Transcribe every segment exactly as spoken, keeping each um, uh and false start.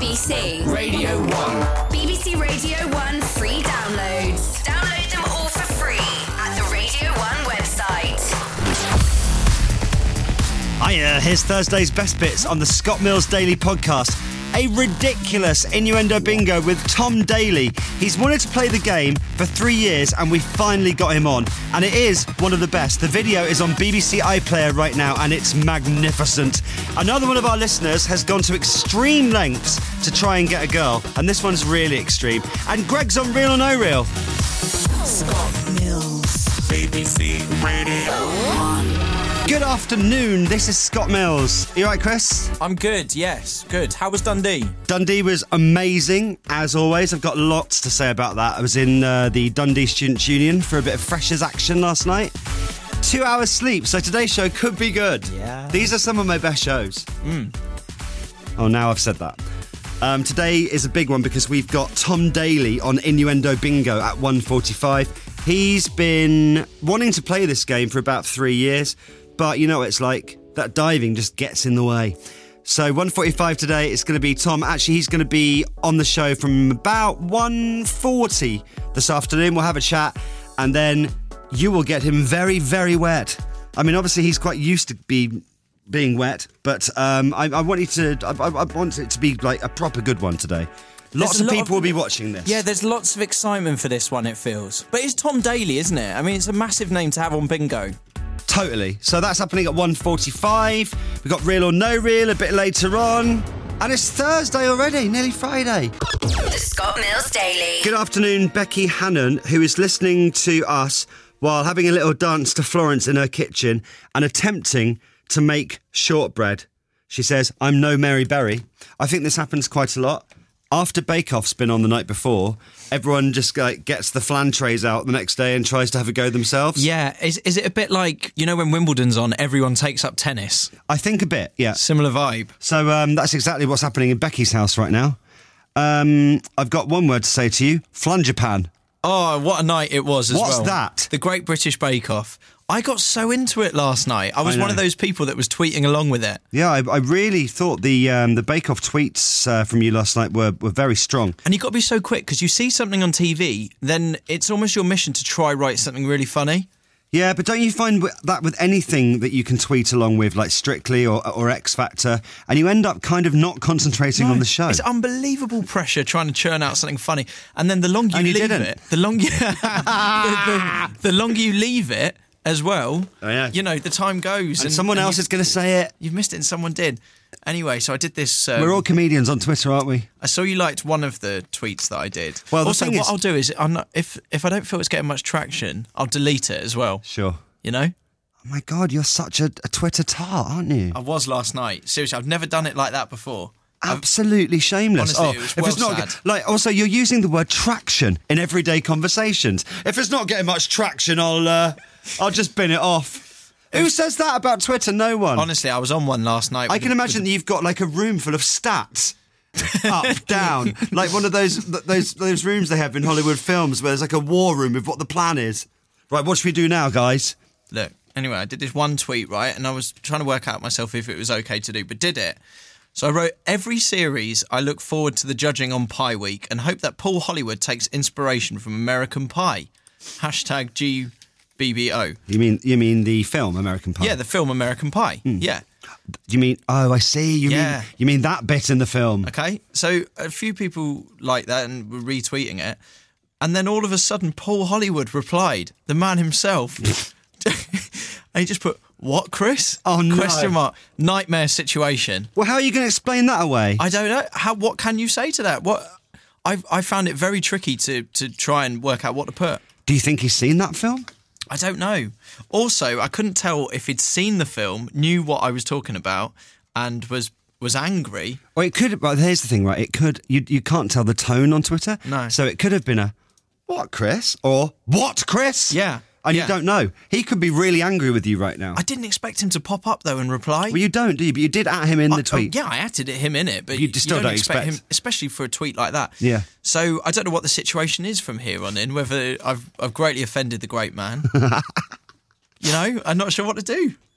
B C Radio one. B B C Radio one free downloads. Download them all for free at the Radio one website. Hiya, here's Thursday's best bits on the Scott Mills Daily Podcast. A ridiculous innuendo bingo with Tom Daley. He's wanted to play the game for three years and we finally got him on. And it is one of the best. The video is on B B C iPlayer right now and it's magnificent. Another one of our listeners has gone to extreme lengths to try and get a girl. And this one's really extreme. And Greg's on Real or No Real. Scott Mills. B B C Radio one. Good afternoon, this is Scott Mills. You alright, Chris? I'm good, yes, good. How was Dundee? Dundee was amazing, as always. I've got lots to say about that. I was in uh, the Dundee Students' Union for a bit of freshers action last night. Two hours sleep, so today's show could be good. Yeah. These are some of my best shows. Mm. Oh, now I've said that. Um, today is a big one because we've got Tom Daley on Innuendo Bingo at one forty-five. He's been wanting to play this game for about three years. But you know what it's like, that diving just gets in the way. So one forty-five today, it's going to be Tom. Actually, he's going to be on the show from about one forty this afternoon. We'll have a chat and then you will get him very, very wet. I mean, obviously, he's quite used to be being wet, but um, I, I want you to, I, I want it to be like a proper good one today. Lots There's of a lot people of- will be watching this. Yeah, there's lots of excitement for this one, it feels. But it's Tom Daley, isn't it? I mean, it's a massive name to have on bingo. Totally. So that's happening at one forty-five. We've got Real or No Real a bit later on. And it's Thursday already, nearly Friday. The Scott Mills Daily. Good afternoon, Becky Hannon, who is listening to us while having a little dance to Florence in her kitchen and attempting to make shortbread. She says, I'm no Mary Berry. I think this happens quite a lot. After Bake Off's been on the night before, everyone just like gets the flan trays out the next day and tries to have a go themselves. Yeah, is is it a bit like, you know, when Wimbledon's on, everyone takes up tennis? I think a bit, yeah. Similar vibe. So um, that's exactly what's happening in Becky's house right now. Um, I've got one word to say to you, Flangerpan. Oh, what a night it was as What's well. that? The Great British Bake Off. I got so into it last night. I was I know. one of those people that was tweeting along with it. Yeah, I, I really thought the um, the Bake Off tweets uh, from you last night were, were very strong. And you've got to be so quick because you see something on T V, then it's almost your mission to try write something really funny. Yeah, but don't you find wi- that with anything that you can tweet along with, like Strictly or, or X Factor, and you end up kind of not concentrating No, on the show? It's unbelievable pressure trying to churn out something funny, and then the longer you And you leave didn't. it, the longer the, the, the longer you leave it as well. Oh, yeah. You know, the time goes, and, and someone and else you- is going to say it. You've missed it, and someone did. Anyway, so I did this. Um, We're all comedians on Twitter, aren't we? I saw you liked one of the tweets that I did. Well, the also, thing what is- I'll do is, I'm not, if if I don't feel it's getting much traction, I'll delete it as well. Sure. You know. Oh my God, you're such a, a Twitter tart, aren't you? I was last night. Seriously, I've never done it like that before. I've- Absolutely shameless. Honestly, oh, it was if well it's not sad. ge- like, also you're using the word traction in everyday conversations. If it's not getting much traction, I'll uh, I'll just bin it off. Who says that about Twitter? No one. Honestly, I was on one last night. I with- can imagine that you've got like a room full of stats. Up, down, like one of those those those rooms they have in Hollywood films where there's like a war room with what the plan is. Right, what should we do now, guys? Look, anyway, I did this one tweet, right? And I was trying to work out myself if it was okay to do, but did it. So I wrote, every series, I look forward to the judging on Pie Week and hope that Paul Hollywood takes inspiration from American Pie. Hashtag G B B O. You mean you mean the film American Pie? Yeah, the film American Pie. Yeah. You mean? Oh, I see. You Yeah. mean you mean that bit in the film? Okay. So a few people like that and were retweeting it. And then all of a sudden, Paul Hollywood replied, the man himself. And he just put, what, Chris? Oh, no. Question mark. Nightmare situation. Well, how are you going to explain that away? I don't know. How? What can you say to that? What? I I found it very tricky to to try and work out what to put. Do you think he's seen that film? I don't know. Also, I couldn't tell if he'd seen the film, knew what I was talking about, and was was angry. Or it could. Well, here's the thing, right? It could. You you can't tell the tone on Twitter. No. So it could have been a what, Chris, or what, Chris? Yeah. And yeah. you don't know. He could be really angry with you right now. I didn't expect him to pop up though and reply. Well, you don't, do you? But you did at him in I- the tweet. oh, yeah, I acted at him in it, but You you, just still don't, don't expect, expect- him, especially for a tweet like that. Yeah. So I don't know what the situation is from here on in. Whether I've I've greatly offended the great man. You know, I'm not sure what to do.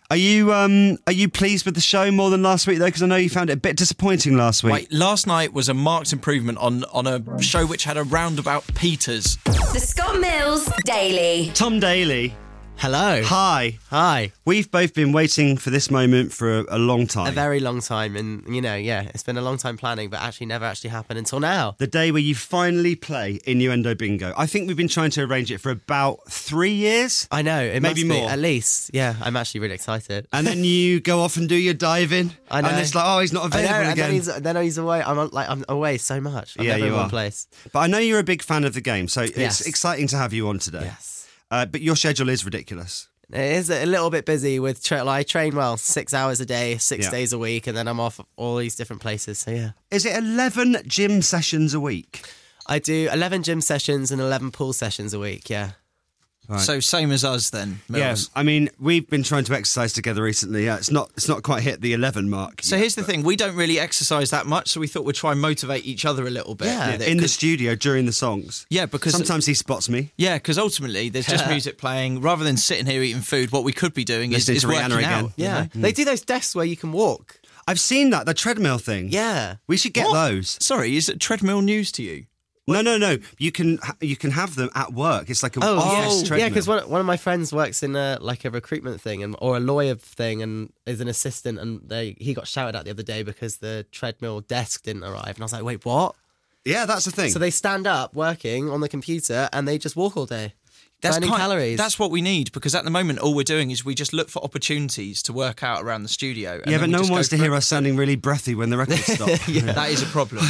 Are you um are you pleased with the show more than last week though? Because I know you found it a bit disappointing last week. Wait, last night was a marked improvement on on a show which had a roundabout Peters. The Scott Mills Daily. Tom Daly. Hello. Hi. Hi. We've both been waiting for this moment for a, a long time. A very long time, and you know, yeah, it's been a long time planning, but actually never actually happened until now. The day where you finally play Innuendo Bingo. I think we've been trying to arrange it for about three years. I know, it Maybe must be, more. at least. Yeah, I'm actually really excited. And then you go off and do your diving. I know. And it's like, oh, he's not I know, available and again. then he's, then he's away. I'm on- like I'm away so much. I'm Yeah, never you in one are. place. But I know you're a big fan of the game, so it's Yes. exciting to have you on today. Yes. Uh, but your schedule is ridiculous. It is a little bit busy with tra- like, I train well six hours a day, six Yeah. days a week, and then I'm off all these different places. So yeah, Is it eleven gym sessions a week? I do eleven gym sessions and eleven pool sessions a week. Yeah. Right. So same as us then, Mills. Yeah, I mean, we've been trying to exercise together recently. Yeah, it's not it's not quite hit the eleven mark. So yet, here's the but- thing, we don't really exercise that much, so we thought we'd try and motivate each other a little bit. Yeah. with it, in the 'cause- studio during the songs. Yeah, because Sometimes he spots me. Yeah, because ultimately there's just music playing. Rather than sitting here eating food, what we could be doing is, Listening is to working Rihanna again. out. you Yeah. know? They do those desks where you can walk. I've seen that, the treadmill thing. Yeah. We should get What? those. Sorry, is it treadmill news to you? No, no, no. You can ha- you can have them at work. It's like a Oh, office yeah, treadmill. yeah. Because one, one of my friends works in a like a recruitment thing and or a lawyer thing, and is an assistant. And they he got shouted at the other day because the treadmill desk didn't arrive. And I was like, wait, what? Yeah, that's the thing. So they stand up working on the computer and they just walk all day, burning kind- calories. That's what we need, because at the moment all we're doing is we just look for opportunities to work out around the studio. and yeah, then but we no just one go wants to for hear it. us sounding really breathy when the records stop. That is a problem.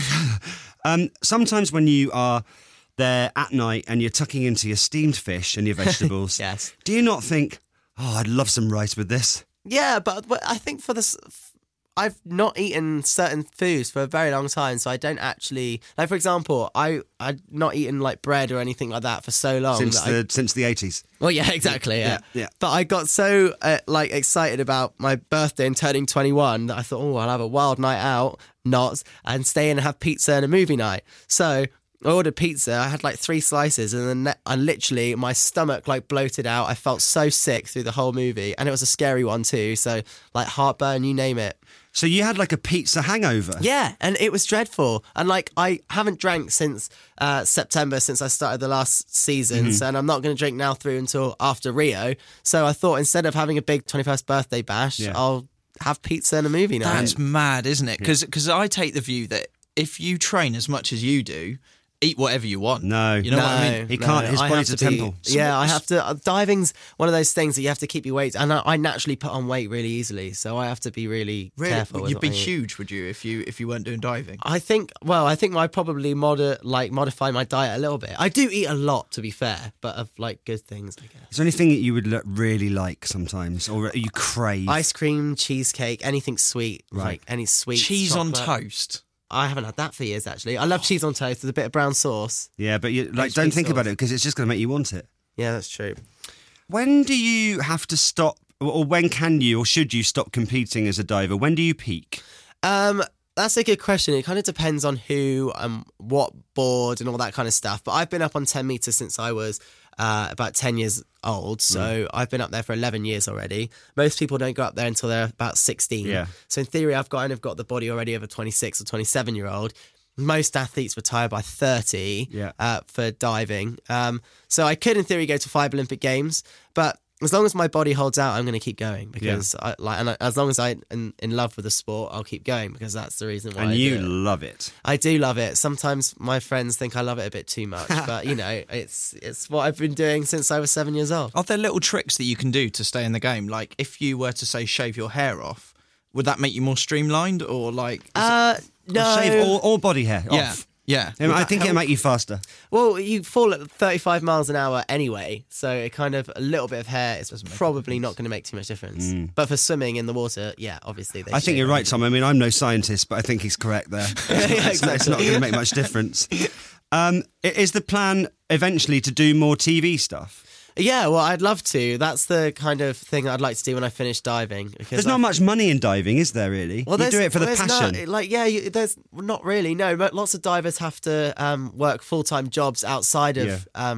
Um, sometimes when you are there at night and you're tucking into your steamed fish and your vegetables, Yes. do you not think, oh, I'd love some rice with this? Yeah, but, but I think for this, I've not eaten certain foods for a very long time, so I don't actually like. For example, I I'd not eaten like bread or anything like that for so long. Since that I- the since the eighties. Well, yeah, exactly. Yeah, Yeah, yeah. But I got so uh, like excited about my birthday and turning twenty-one that I thought, oh, I'll have a wild night out, not and stay in and have pizza and a movie night. So I ordered pizza. I had like three slices, and then I literally my stomach like bloated out. I felt so sick through the whole movie, and it was a scary one too. So like heartburn, you name it. So you had like a pizza hangover. Yeah, and it was dreadful. And like, I haven't drank since uh, September, since I started the last seasons, and I'm not going to drink now through until after Rio. So I thought instead of having a big twenty-first birthday bash, Yeah. I'll have pizza and a movie night. That's mad, isn't it? Because I take the view that if you train as much as you do, eat whatever you want. No. You know what I mean? He can't- his I body's have a to be- temple. Yeah, I have to. Uh, diving's one of those things that you have to keep your weight, and I, I naturally put on weight really easily, so I have to be really, Really? careful. with You'd what be I eat. huge, would you, if you if you weren't doing diving? I think. Well, I think I probably mod like modify my diet a little bit. I do eat a lot, to be fair, but of like good things, I guess. Is there anything that you would lo- really like sometimes, or you crave? Ice cream, cheesecake, anything sweet, Right. like any sweet Cheese on chocolate. toast. I haven't had that for years, actually. I love cheese on toast with a bit of brown sauce. Yeah, but you like H P don't think sauce. about it because it's just going to make you want it. Yeah, that's true. When do you have to stop, or or when can you, or should you stop competing as a diver? When do you peak? Um, that's a good question. It kind of depends on who, um, what board, and all that kind of stuff. But I've been up on ten meters since I was uh, about ten years old, so Mm. I've been up there for eleven years already. Most people don't go up there until they're about sixteen. Yeah. So in theory, I've kind of got the body already of a twenty-six or twenty-seven year old. Most athletes retire by thirty Yeah. uh, for diving. Um, so I could, in theory, go to five Olympic Games, but as long as my body holds out, I'm going to keep going because, I, like, and I, as long as I'm in, in love with the sport, I'll keep going because that's the reason why. And I you do it. love it. I do love it. Sometimes my friends think I love it a bit too much, but you know, it's it's what I've been doing since I was seven years old. Are there little tricks that you can do to stay in the game? Like, if you were to, say, shave your hair off, would that make you more streamlined, or like... is it- Uh, no. Or shave all, all body hair yeah, off. yeah. I, mean, I that think it'll help? make you faster. Well, you fall at thirty-five miles an hour anyway, so it kind of a little bit of hair is probably not going to make too much difference. But for swimming in the water, yeah, obviously. They I think shave you're right, everything. Tom. I mean, I'm no scientist, but I think he's correct there. It's not- It's not going to make much difference. Um, i- is the plan eventually to do more T V stuff? Yeah, well, I'd love to. That's the kind of thing I'd like to do when I finish diving. Because There's I- not much money in diving, is there? Really? Well, you do there's- it for the there's passion. not- like, yeah, you, there's not really. No, but lots of divers have to um, work full time jobs outside of Yeah. um,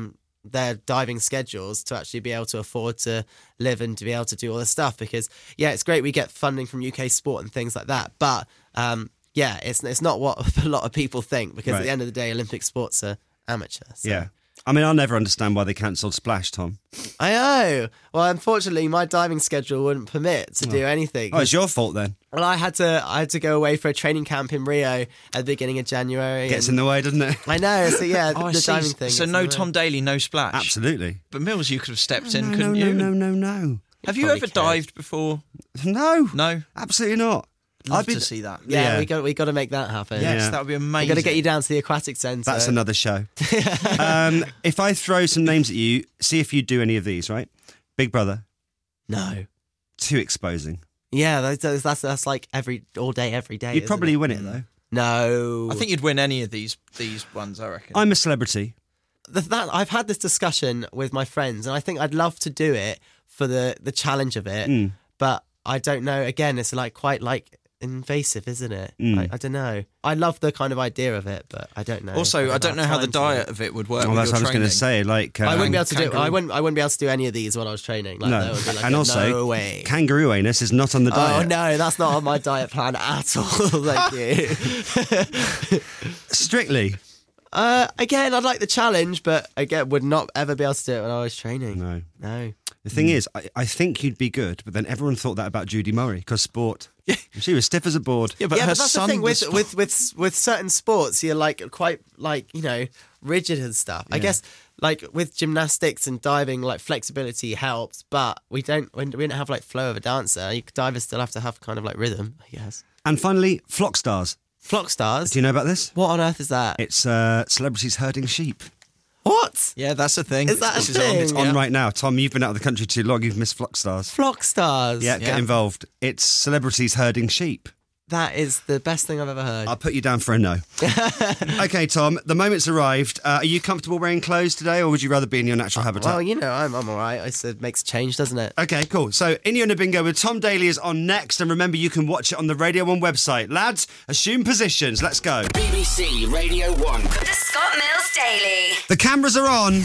their diving schedules to actually be able to afford to live and to be able to do all this stuff. Because yeah, it's great we get funding from U K Sport and things like that, but um, yeah, it's it's not what a lot of people think, because Right. at the end of the day, Olympic sports are amateur. So. Yeah. I mean, I'll never understand why they cancelled Splash, Tom. I know. Well, unfortunately, my diving schedule wouldn't permit to do anything. Oh, it's your fault then. Well, I had to I had to go away for a training camp in Rio at the beginning of January. Gets and- in the way, doesn't it? I know. So yeah, Oh, I the see. diving thing. So is no in the way. Tom Daly, no Splash. Absolutely. But Mills, you could have stepped in, no, couldn't no, you? no, no, no, no. Have you probably ever could. dived before? No. No. Absolutely not. Love I'd be- to see that. Yeah, Yeah. we got we got to make that happen. Yes, Yeah. that would be we amazing. got to get you down to the aquatic centre. That's another show. um, if I throw some names at you, see if you do any of these, right? Big Brother, No. too exposing. Yeah, that's that's, that's, that's like every all day, every day. You'd isn't probably it? win it, though. No. I think you'd win any of these these ones, I reckon. I'm a celebrity. Th- that I've had this discussion with my friends, and I think I'd love to do it for the the challenge of it, Mm. but I don't know. Again, it's like quite like invasive, isn't it? Mm. I, I don't know. I love the kind of idea of it, but I don't know. also, I if don't I'd know have how the time to. diet of it would work. Oh, with that's your what I was going to training. say. Like, I um, wouldn't be able to do. kangaroo. I wouldn't. I wouldn't be able to do any of these when I was training. Like, no, that would be like and a also, no way. kangaroo anus is not on the Oh diet. no, that's not on my diet plan at all. Thank you. Strictly, Uh, again, I'd like the challenge, but again, would not ever be able to do it when I was training. no. No. The thing is, I, I think you'd be good, but then everyone thought that about Judy Murray because sport. She was stiff as a board. Yeah, but yeah, her but that's son the thing with, was- with with with certain sports, you're like quite like you know rigid and stuff. I guess like with gymnastics and diving, like flexibility helps, but we don't we don't have like flow of a dancer. You divers still have to have kind of like rhythm, I guess. And finally, flock stars. Flock stars. Do you know about this? What on earth is that? It's uh, celebrities herding sheep. What? Yeah, that's a thing. Is that a This is thing? on- It's on right now. Tom, you've been out of the country too long. You've missed flock stars. Flock stars. Yeah, get Yeah. involved. It's celebrities herding sheep. That is the best thing I've ever heard. I'll put you down for a no. Okay, Tom, the moment's arrived. Uh, are you comfortable wearing clothes today, or would you rather be in your natural habitat? Well, you know, I'm I'm all right. I said makes a change, doesn't it? Okay, cool. So, Innuendo Bingo with Tom Daly is on next. And remember, you can watch it on the Radio one website. Lads, assume positions. Let's go. B B C Radio one. The Scott Mills Daily. The cameras are on.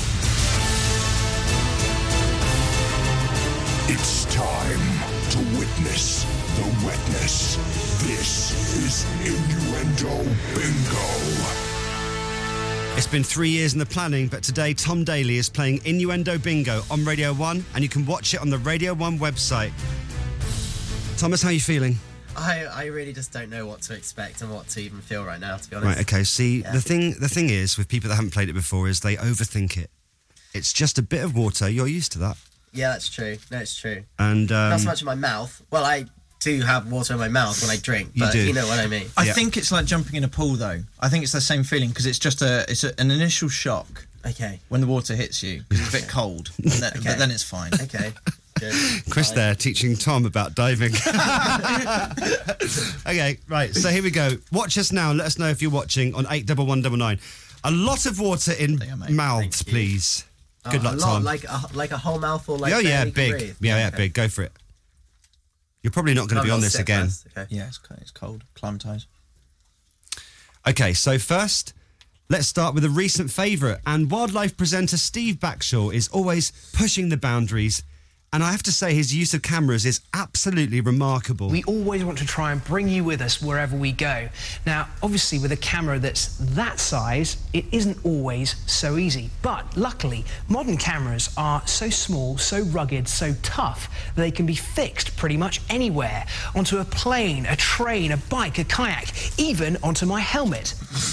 It's time to witness the wetness. This is Innuendo Bingo. It's been three years in the planning, but today Tom Daly is playing Innuendo Bingo on Radio one, and you can watch it on the Radio one website. Thomas, how are you feeling? I, I really just don't know what to expect and what to even feel right now, to be honest. Right, okay. See, Yeah. the thing the thing is with people that haven't played it before is they overthink it. It's just a bit of water. You're used to that. Yeah, that's true. No, it's true. And um, Not so much in my mouth. Well, I do have water in my mouth when I drink, You but do. you know what I mean. I Yeah. think it's like jumping in a pool, though. I think it's the same feeling because it's just a it's a, an initial shock Okay. when the water hits you because it's a bit cold, and then, Okay. but then it's fine. Okay. Good. Chris Fine. there teaching Tom about diving. Okay, right. So here we go. Watch us now. Let us know if you're watching on eight double one double nine. A lot of water in There you go, mate. mouths, Thank you. please. Good Oh, luck, a lot, Tom. Like a, like a whole mouthful. Like oh yeah, barely can big. breathe. Yeah, yeah, Okay. big. Go for it. You're probably not going to I'm be not on this sick again. first, Okay. Yeah, it's it's cold. Acclimatise. Okay, so first, let's start with a recent favourite. And wildlife presenter Steve Backshaw is always pushing the boundaries. And I have to say, his use of cameras is absolutely remarkable. We always want to try and bring you with us wherever we go. Now, obviously, with a camera that's that size, it isn't always so easy. But luckily, modern cameras are so small, so rugged, so tough, that they can be fixed pretty much anywhere. Onto a plane, a train, a bike, a kayak, even onto my helmet.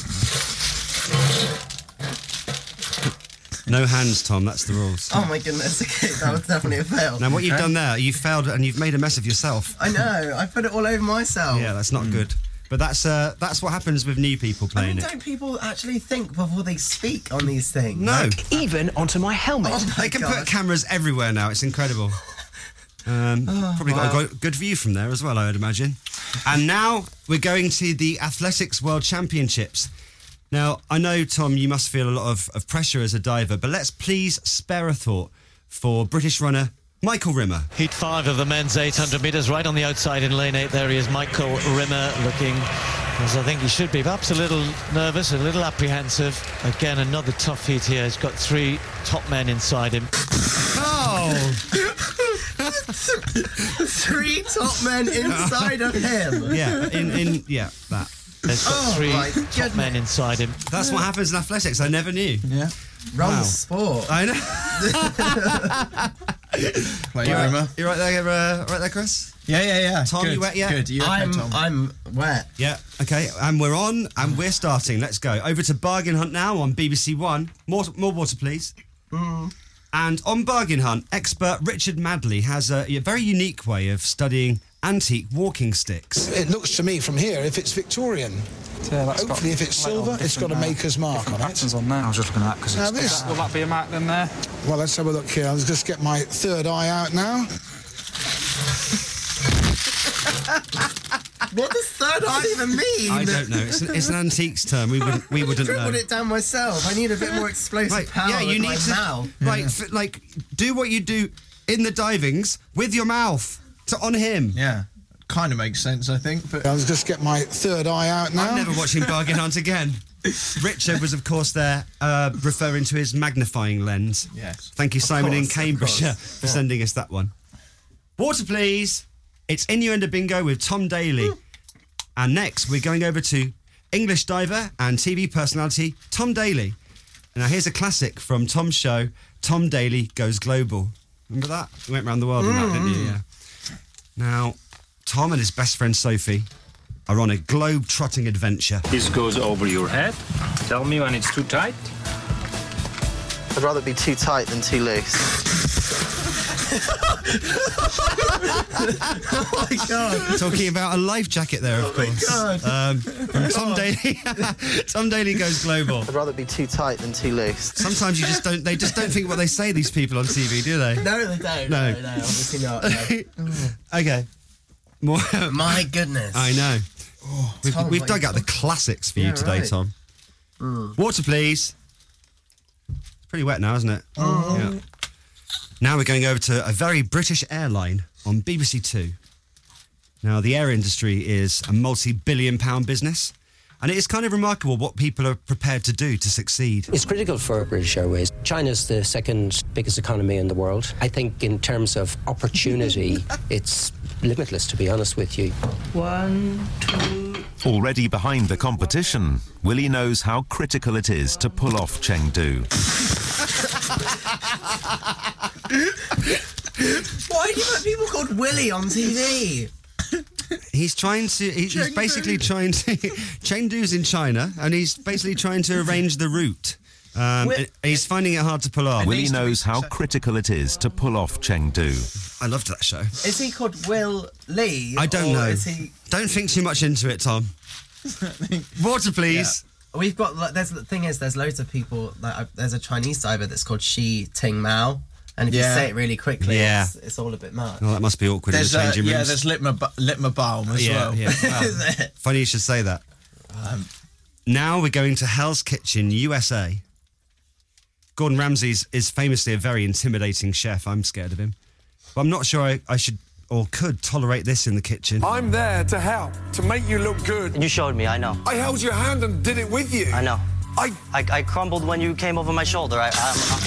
No hands, Tom, that's the rules. Oh my goodness. Okay, that was definitely a fail. Now, what you've done there, you've failed and you've made a mess of yourself. I know. I put it all over myself. Yeah, that's not good. But that's uh, that's what happens with new people I mean, playing it. don't people actually think before they speak on these things? No. Even onto my helmet. Oh my They can God. put cameras everywhere now. It's incredible. Um, probably got a go- good view from there as well, I would imagine. And now we're going to the Athletics World Championships. Now, I know, Tom, you must feel a lot of, of pressure as a diver, but let's please spare a thought for British runner Michael Rimmer. Heat five of the men's eight hundred metres, right on the outside in lane eight. There he is, Michael Rimmer, looking Because I think he should be perhaps a little nervous, a little apprehensive. Again, another tough heat here. He's got three top men inside him. Oh! Three top men inside of him. Yeah, in, in yeah, that. There's got Oh, three my top goodness. men inside him. That's what happens in athletics. I never knew. Yeah. Wrong Wow. sport. I know. Play you your right, rumor. you right there, uh, right there, Chris? Yeah, yeah, yeah. Tom, Good, you wet yet? Good. You okay, I'm Tom? I'm wet. Yeah. Okay. And we're on, and we're starting. Let's go over to Bargain Hunt now on B B C One. More, more water, please. Mm. And on Bargain Hunt, expert Richard Madley has a, a very unique way of studying antique walking sticks. It looks to me from here, if it's Victorian. Yeah, that's Hopefully, got if it's quite a lot silver, of it's got a different, uh, maker's mark different on patterns it. on there. I was just looking at that because Now it's this- will that be a mark then there? Well, let's have a look here. I'll just get my third eye out now. What does third eye even mean? I don't know. It's an, it's an antiques term. We wouldn't. We wouldn't know. Scribbled it down myself. I need a bit more explosive Right, power yeah, you with need my to mouth. like, f- like, do what you do in the divings with your mouth to on him. Yeah. Kind of makes sense, I think. But I'll just get my third eye out now. I'm never watching Bargain Hunt again. Richard was, of course, there uh, referring to his magnifying lens. Yes. Thank you, Simon in course, of Cambridgeshire, course. for sending us that one. Water, please. It's Innuendo Bingo with Tom Daly. And next, we're going over to English diver and T V personality Tom Daly. Now, here's a classic from Tom's show, Tom Daly Goes Global. Remember that? You went around the world on that, didn't you? Yeah. Now, Tom and his best friend Sophie are on a globe-trotting adventure. This goes over your head. Tell me when it's too tight. I'd rather be too tight than too loose. Oh my god. Talking about a life jacket there, of course. God. Um, from Tom Daly. Tom Daly Goes Global. I'd rather be too tight than too loose. Sometimes you just don't. They just don't think what they say. These people on T V, do they? No, they don't. No. No, no, obviously not. No. Okay. More. My goodness. I know. we've Tom, we've what dug you out the talking- classics for you Yeah, today, right. Tom. Mm. Water, please. It's pretty wet now, isn't it? Mm. Yeah. Now we're going over to a very British airline on B B C Two. Now, the air industry is a multi-billion pound business, and it is kind of remarkable what people are prepared to do to succeed. It's critical for British Airways. China's the second biggest economy in the world. I think in terms of opportunity, it's limitless, to be honest with you. One, two... Already behind the competition, Willie knows how critical it is to pull off Chengdu. Why do you have people called Willie on T V? He's trying to. He's he's basically trying to. Chengdu's in China, and he's basically trying to arrange the route. Um, Wi- and he's finding it hard to pull off. Willie knows how critical it is to pull off Chengdu. I loved that show. Is he called Will Lee? I don't or know. Is he... Don't think too much into it, Tom. Water, please. We've got. like, There's the thing is, there's loads of people. Like, uh, there's a Chinese diver that's called Shi Ting Mao, and if Yeah. you say it really quickly, Yeah. it's, it's all a bit much. Well, that must be awkward there's in the uh, changing yeah, rooms. there's Litma Litma Balm as yeah, well. yeah. Wow. Is it? Funny you should say that. Um, Now we're going to Hell's Kitchen, U S A. Gordon Ramsay is famously a very intimidating chef. I'm scared of him. But I'm not sure I, I should or could tolerate this in the kitchen. I'm there to help, to make you look good. You showed me, I know. I held your hand and did it with you. I know. I... I, I crumbled when you came over my shoulder. I, I,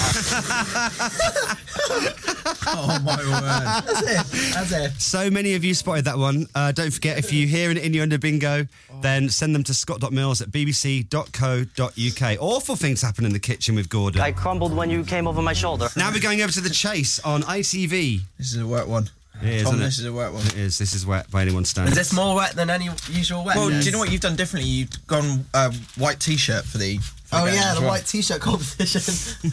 oh, my word. That's it. That's it. So many of you spotted that one. Uh, don't forget, if you hear an Innuendo Bingo, then send them to scott.mills at b b c dot co dot u k. Awful things happen in the kitchen with Gordon. I crumbled when you came over my shoulder. Now we're going over to The Chase on I T V. This is a wet one. It is, Tom, isn't it? this is a wet one. It is. This is wet by anyone's standards. Is this more wet than any usual wet? Well, do you know what you've done differently? You've gone uh, white T-shirt for the. For Oh the game yeah, as the well. white t-shirt competition.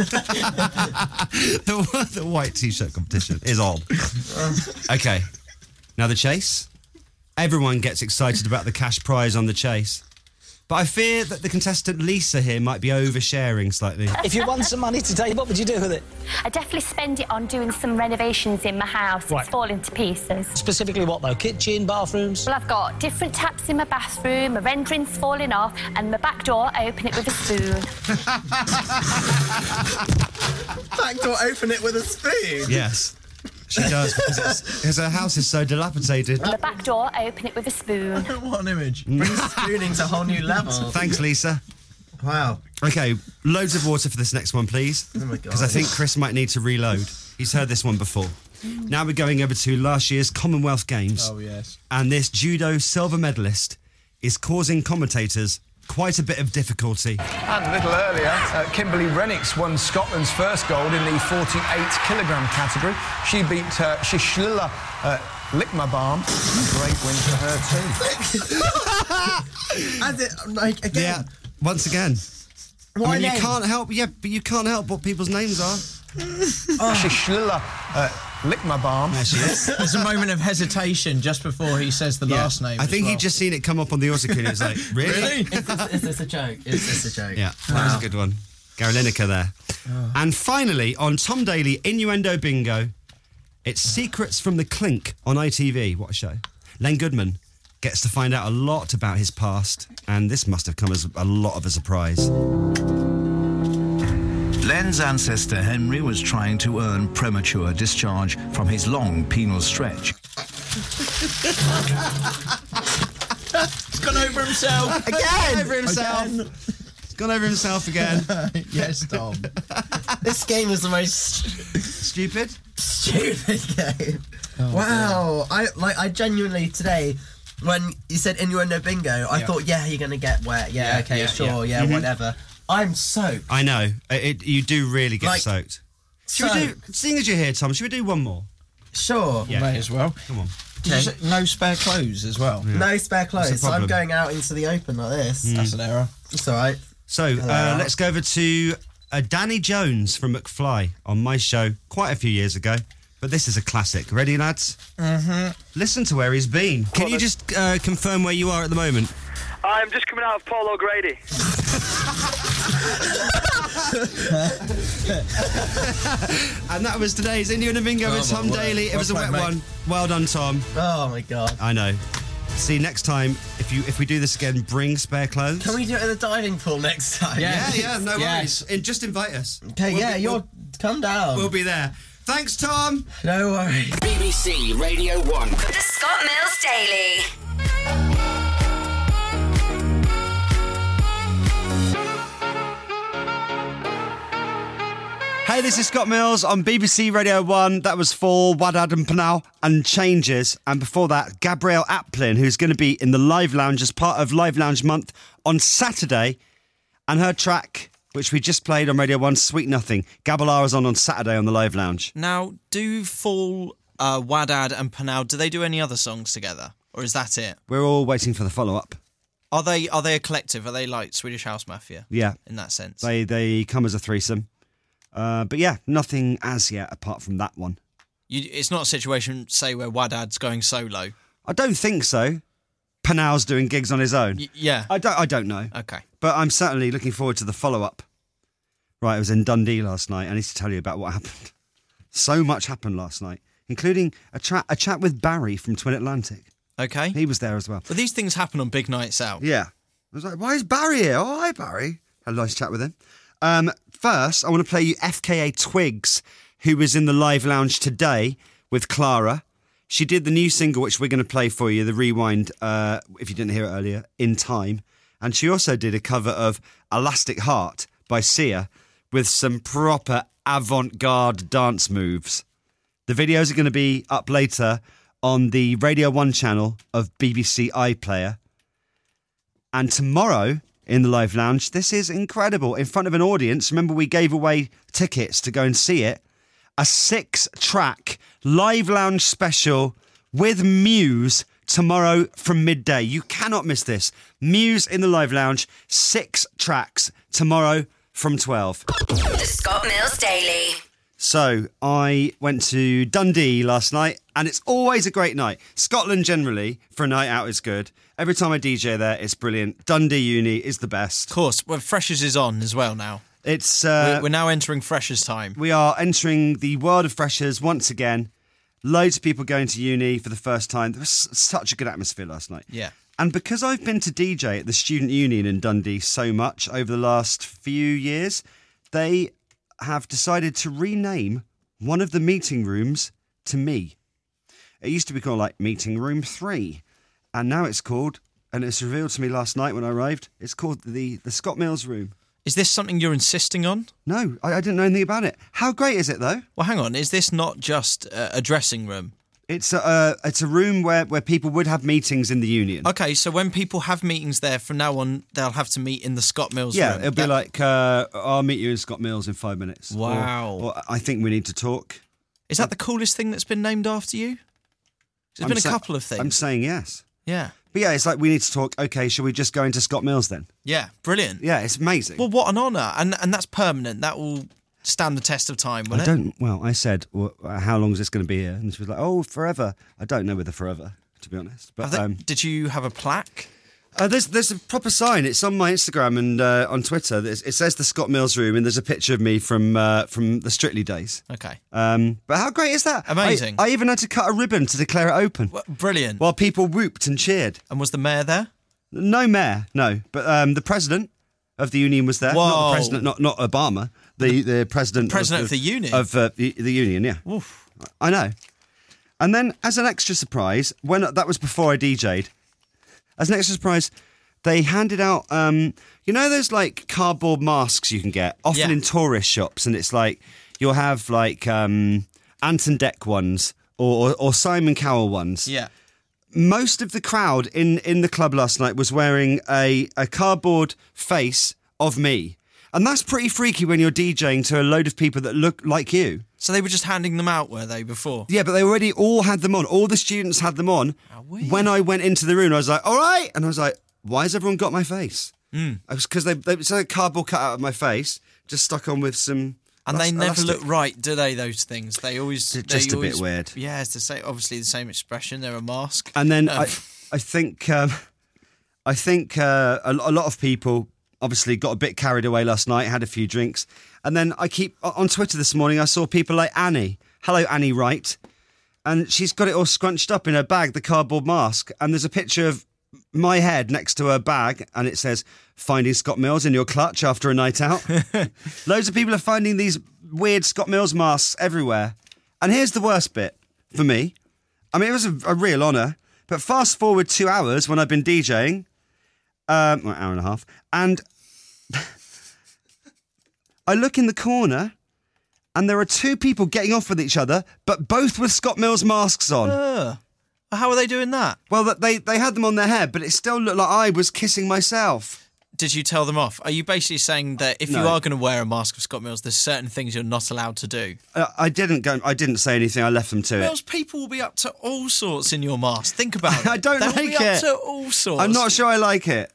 the, the white T-shirt competition is on. Okay, now The Chase. Everyone gets excited about the cash prize on The Chase. But I fear that the contestant Lisa here might be oversharing slightly. If you won some money today, what would you do with it? I definitely spend it on doing some renovations in my house. Right. It's falling to pieces. Specifically what, though? Kitchen, bathrooms? Well, I've got different taps in my bathroom, my rendering's falling off, and my back door, I open it with a spoon. Back door, open it with a spoon. Yes. She does, because, it's, because her house is so dilapidated. And the back door, open it with a spoon. What an image. Brings spooning to a whole new level. Thanks, Lisa. Wow. Okay, loads of water for this next one, please. Oh, my God. Because I think Chris might need to reload. He's heard this one before. Now we're going over to last year's Commonwealth Games. Oh, yes. And this judo silver medalist is causing commentators quite a bit of difficulty. And a little earlier, uh, Kimberly Rennicks won Scotland's first gold in the forty-eight kilogram category. She beat uh, Shishlila uh, Likmabarm. A great win for her too. As it, like, again. Yeah, once again. What I mean, a you name. can't help, yeah, but you can't help what people's names are. oh. Shishlila uh, Likmabarm. There she is. There's a moment of hesitation just before he says the Yeah. last name. I as think well. he'd just seen it come up on the autocue and he was like, really? Really? Is this, is this a joke? Is this a joke? Yeah, that was a good one. Gary Lineker there. Oh. And finally, on Tom Daly Innuendo Bingo, it's Secrets from the Clink on I T V. What a show. Len Goodman gets to find out a lot about his past, and this must have come as a lot of a surprise. Len's ancestor Henry was trying to earn premature discharge from his long penal stretch. He's gone over himself. Again! Gone over himself. Again. He's gone over himself again. Yes, Tom. This game is the most Stupid? stupid game. Oh, wow. I like. I genuinely today, when you said innuendo bingo, I Yeah. thought, yeah, you're gonna get wet. Yeah, Yeah, okay, yeah, sure, yeah, Mhm. whatever. I'm soaked. I know. It, it- you do really get Like, soaked. Should we do, seeing as you're here, Tom, should we do one more? Sure. Yeah. May as well. Come on. Did you say no spare clothes as well? No spare clothes. That's the So I'm problem. going out into the open like this. That's an error. It's all right. So uh, Hello. let's go over to uh, Danny Jones from McFly on my show quite a few years ago. But this is a classic. Ready, lads? Mm-hmm. Listen to where he's been. Can you just uh, confirm where you are at the moment? I'm just coming out of Paul O'Grady. And that was today's Indian Bingo with Oh, Tom my word. Daly. It Well was a wet played, mate. one. Well done, Tom. Oh my god. I know. See, next time, if you if we do this again, bring spare clothes. Can we do it in the diving pool next time? Yeah, yeah, no Yes. worries. And just invite us. Okay, We'll yeah, be- you're we'll- come down. We'll be there. Thanks, Tom. No worries. B B C Radio one. The Scott Mills Daily. Hey, this is Scott Mills on B B C Radio one. That was for Wadad and Panau and Changes. And before that, Gabrielle Aplin, who's going to be in the Live Lounge as part of Live Lounge Month on Saturday. And her track, which we just played on Radio one, Sweet Nothing. Gabalara's on on Saturday on the Live Lounge. Now, do Fall, uh, Wadad and Panau, do they do any other songs together? Or is that it? We're all waiting for the follow-up. Are they are they a collective? Are they like Swedish House Mafia? Yeah. In that sense? They, they come as a threesome. Uh, but yeah, nothing as yet apart from that one. You, it's not a situation, say, where Wadad's going solo. I don't think so. Panau's doing gigs on his own. Y- yeah. I don't, I don't know. Okay. But I'm certainly looking forward to the follow-up. Right, I was in Dundee last night. I need to tell you about what happened. So much happened last night, including a, tra- a chat with Barry from Twin Atlantic. Okay. He was there as well. But these things happen on big nights out. Yeah. I was like, why is Barry here? Oh, hi, Barry. Had a nice chat with him. Um, first, I want to play you F K A Twigs, who was in the Live Lounge today with Clara. She did the new single, which we're going to play for you, the Rewind, uh, if you didn't hear it earlier, In Time. And she also did a cover of Elastic Heart by Sia with some proper avant-garde dance moves. The videos are going to be up later on the Radio one channel of B B C iPlayer. And tomorrow in the Live Lounge, this is incredible. In front of an audience, remember we gave away tickets to go and see it. A six-track Live Lounge special with Muse tomorrow from midday. You cannot miss this. Muse in the Live Lounge, six tracks tomorrow from twelve. The Scott Mills Daily. So, I went to Dundee last night, and it's always a great night. Scotland, generally, for a night out is good. Every time I D J there, it's brilliant. Dundee Uni is the best. Of course. Well, Freshers is on as well now. It's uh, we're, we're now entering Freshers time. We are entering the world of Freshers once again. Loads of people going to uni for the first time. There was such a good atmosphere last night. Yeah. And because I've been to D J at the Student Union in Dundee so much over the last few years, they have decided to rename one of the meeting rooms to me. It used to be called like Meeting Room three, and now it's called, and it's revealed to me last night when I arrived, it's called the, the Scott Mills Room. Is this something you're insisting on? No, I, I didn't know anything about it. How great is it, though? Well, hang on. Is this not just uh, a dressing room? It's a uh, it's a room where, where people would have meetings in the union. Okay, so when people have meetings there, from now on, they'll have to meet in the Scott Mills yeah, room. it'll be That- like, uh, I'll meet you in Scott Mills in five minutes. Wow. Or, or I think we need to talk. Is that the coolest thing that's been named after you? There's I'm been a sa- couple of things. I'm saying yes. Yeah. But yeah, it's like, we need to talk. Okay, shall we just go into Scott Mills then? Yeah, brilliant. Yeah, it's amazing. Well, what an honour. And and that's permanent. That will stand the test of time, won't I it? don't, well, I said, well, how long is this going to be here? And she was like, oh, forever. I don't know whether forever, to be honest. But Have they- um, Did you have a plaque? Uh, there's there's a proper sign. It's on my Instagram and uh, on Twitter. There's, it says the Scott Mills Room, and there's a picture of me from uh, from the Strictly days. Okay. Um, but how great is that? Amazing. I, I even had to cut a ribbon to declare it open. Well, brilliant. While people whooped and cheered. And was the mayor there? No mayor, no. But um, the president of the union was there. Not Whoa. the president, not not Obama. The the president. president of the union? Of uh, the, the union, yeah. Oof. I know. And then, as an extra surprise, when that was before I D J'd, as an extra surprise, they handed out, um, you know, those like cardboard masks you can get, often Yeah. in tourist shops, and it's like you'll have like um, Anton Deck ones or, or, or Simon Cowell ones. Yeah. Most of the crowd in, in the club last night was wearing a, a cardboard face of me. And that's pretty freaky when you're DJing to a load of people that look like you. So they were just handing them out, were they, before? Yeah, but they already all had them on. All the students had them on. When I went into the room, I was like, all right. And I was like, why has everyone got my face? Mm. It was because they, they it's like a cardboard cut out of my face, just stuck on with some. And they elas- never elastic. look right, do they, those things? They always... They're they just a bit always- weird. Yeah, it's the same, obviously the same expression. They're a mask. And then Um, I, I think, um, I think uh, a, a lot of people obviously got a bit carried away last night, had a few drinks, and then I keep on Twitter this morning. I saw people like Annie. Hello, Annie Wright, and she's got it all scrunched up in her bag, the cardboard mask, and there's a picture of my head next to her bag, and it says "Finding Scott Mills in your clutch after a night out." Loads of people are finding these weird Scott Mills masks everywhere, and here's the worst bit for me. I mean, it was a, a real honour, but fast forward two hours when I've been DJing, um, well, an hour and a half, and I look in the corner, and there are two people getting off with each other, but both with Scott Mills masks on. Uh, how are they doing that? Well, that they, they had them on their head, but it still looked like I was kissing myself. Did you tell them off? Are you basically saying that if No. you are going to wear a mask of Scott Mills, there's certain things you're not allowed to do? Uh, I didn't go. I didn't say anything. I left them to Mills, it. people will be up to all sorts in your mask. Think about it. I don't they like will be it. up to all sorts. I'm not sure I like it.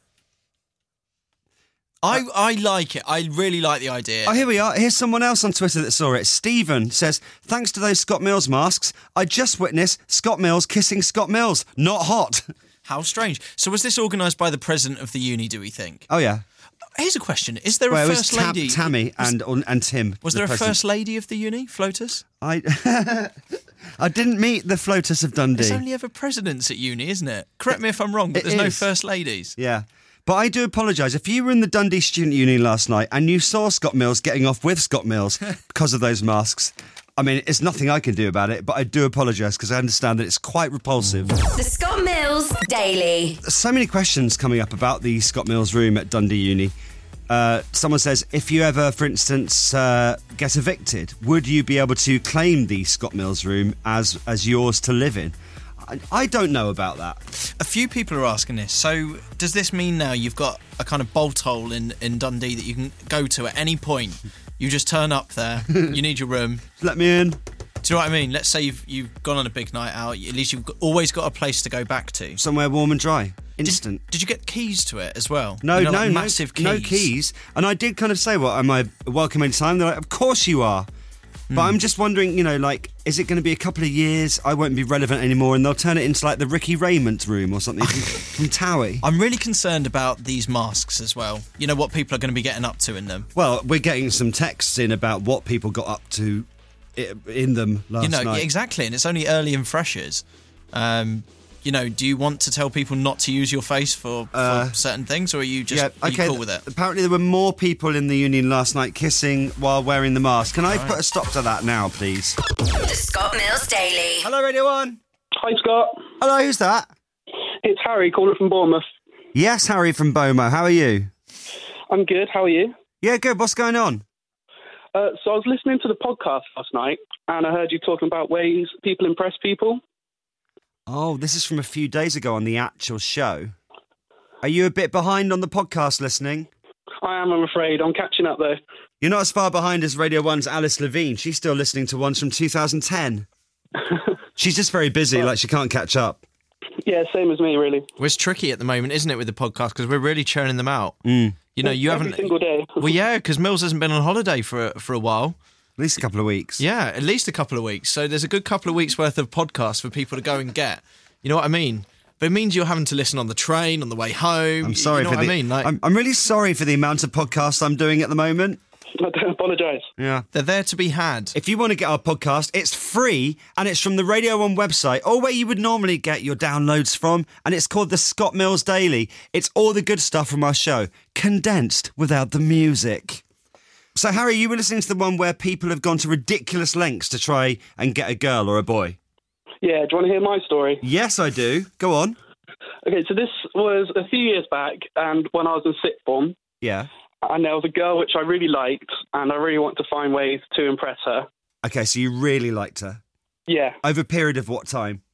I, I like it. I really like the idea. Oh, here we are. Here's someone else on Twitter that saw it. Stephen says, thanks to those Scott Mills masks, I just witnessed Scott Mills kissing Scott Mills. Not hot. How strange. So was this organised by the president of the uni, do we think? Oh, yeah. Here's a question. Is there a Well, it was first Tam- lady? Tammy was, and and Tim. Was the there a president. first lady of the uni, Flotus? I I didn't meet the Flotus of Dundee. There's only ever presidents at uni, isn't it? Correct me if I'm wrong, but It there's no is. first ladies. Yeah. But I do apologise. If you were in the Dundee Student Union last night and you saw Scott Mills getting off with Scott Mills because of those masks, I mean, it's nothing I can do about it, but I do apologise because I understand that it's quite repulsive. The Scott Mills Daily. So many questions coming up about the Scott Mills room at Dundee Uni. Uh, someone says, if you ever, for instance, uh, get evicted, would you be able to claim the Scott Mills room as, as yours to live in? I, I don't know about that. A few people are asking this. So does this mean now you've got a kind of bolt hole in, in Dundee that you can go to at any point? You just turn up there, you need your room. Let me in. Do you know what I mean? Let's say you've you've gone on a big night out. At least you've got, always got a place to go back to. Somewhere warm and dry. Instant. Did, did you get keys to it as well? No, You know, no, like no, massive keys. no keys. And I did kind of say, well, am I welcome any time? They're like, of course you are. Hmm. But I'm just wondering, you know, like, is it going to be a couple of years? I won't be relevant anymore, and they'll turn it into like the Ricky Raymond room or something from, from Towie. I'm really concerned about these masks as well. You know what people are going to be getting up to in them. Well, we're getting some texts in about what people got up to i- in them last you know, night. yeah, exactly, and it's only early and freshers. Um, you know, do you want to tell people not to use your face for, for Uh, certain things, or are you just Yeah, are okay. you cool with it? Apparently, there were more people in the Union last night kissing while wearing the mask. Can I Right. put a stop to that now, please? The Scott Mills Daily. Hello, Radio One. Hi, Scott. Hello, who's that? It's Harry calling from Bournemouth. Yes, Harry from Bomo. How are you? I'm good. How are you? Yeah, good. What's going on? Uh, so I was listening to the podcast last night, and I heard you talking about ways people impress people. Oh, this is from a few days ago on the actual show. Are you a bit behind on the podcast listening? I am, I'm afraid. I'm catching up, though. You're not as far behind as Radio one's Alice Levine. She's still listening to ones from two thousand ten. She's just very busy, like she can't catch up. Yeah, same as me, really. Well, it's tricky at the moment, isn't it, with the podcast, because we're really churning them out. Mm. You know, you Every haven't... single day. Well, yeah, because Mills hasn't been on holiday for a, for a while. At least a couple of weeks. Yeah, at least a couple of weeks. So there's a good couple of weeks' worth of podcasts for people to go and get. You know what I mean? But it means you're having to listen on the train, on the way home. I'm sorry you know for what the. I mean? Like, I'm, I'm really sorry for the amount of podcasts I'm doing at the moment. I don't apologise. Yeah. They're there to be had. If you want to get our podcast, it's free and it's from the Radio one website, or where you would normally get your downloads from, and it's called the Scott Mills Daily. It's all the good stuff from our show, condensed without the music. So, Harry, you were listening to the one where people have gone to ridiculous lengths to try and get a girl or a boy. Yeah, do you want to hear my story? Yes, I do. Go on. Okay, so this was a few years back, and when I was in sixth form, Yeah. and there was a girl which I really liked, and I really wanted to find ways to impress her. Okay, so you really liked her. Yeah. Over a period of what time?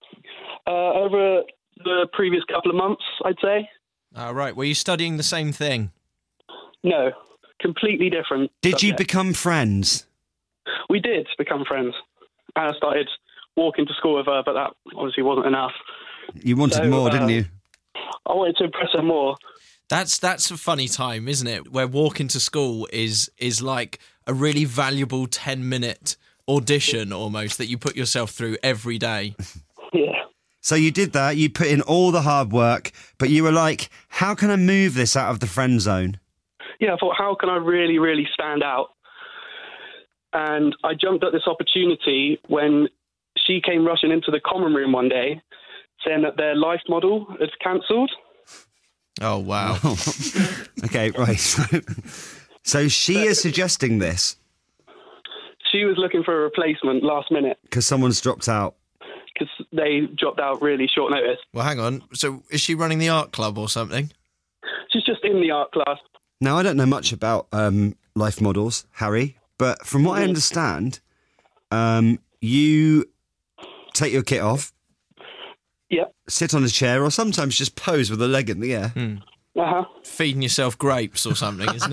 Uh, over the previous couple of months, I'd say. Oh, right. Were you studying the same thing? No, completely different. Did you subject. become friends? We did become friends. And I started walking to school with her, but that obviously wasn't enough. You wanted So, more, uh, didn't you? I wanted to impress her more. That's that's a funny time, isn't it? Where walking to school is is like a really valuable ten minute audition almost that you put yourself through every day. Yeah. So you did that, you put in all the hard work, but you were like, how can I move this out of the friend zone? Yeah, I thought, how can I really, really stand out? And I jumped at this opportunity when she came rushing into the common room one day saying that their life model had cancelled. Oh, wow. Okay, right. So, so she is suggesting this She was looking for a replacement last minute because someone's dropped out. because they dropped out really short notice. Well, hang on. So is she running the art club or something? She's just in the art class. Now, I don't know much about um, life models, Harry, but from what I understand, um, you take your kit off, Yep. sit on a chair, or sometimes just pose with a leg in the air. Hmm. Uh-huh. Feeding yourself grapes or something, isn't